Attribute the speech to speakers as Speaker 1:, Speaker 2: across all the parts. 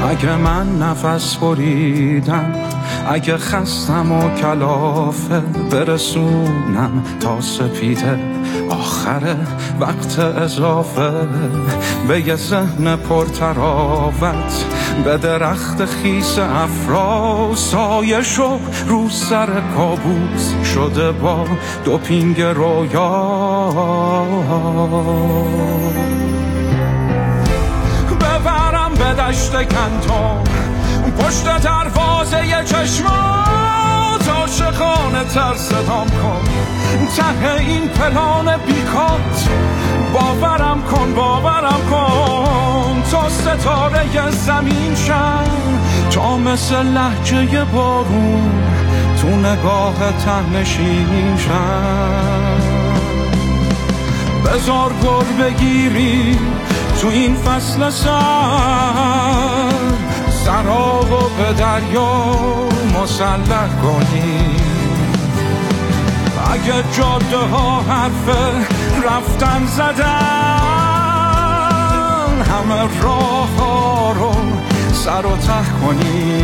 Speaker 1: اگه من نفس بریدم، اگه خستم و کلافه، برسونم تا سپیده آخر وقت اضافه. به یه ذهن پرتراوت، به درخت خیس افراز، سایه شو رو سر کابوس شده با دوپینگ رویا. ببرم به دشت گندم، پشت دروازه چشمات، عاشقانه تر صدام کن ته این پلان بیکات. باورم کن تا ستاره زمین شم، تا مثل لهجه بارون تو نگاه ته‌نشین شم. بذار گل بگیری تو این فصل سر، سراغو به دریا مسلح کنی. اگه جاده ها حرف رفتن زدن، همه راه ها رو سر و ته کنی.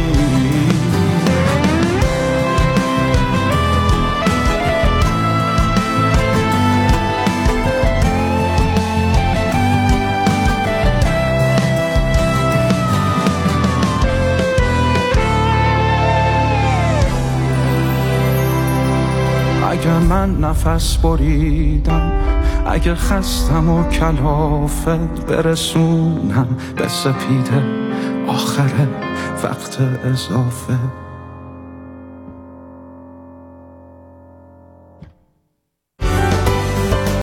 Speaker 1: اگه من نفس بریدم، اگه خستم و کلافت، برسونم به سپیده آخر وقت اضافه.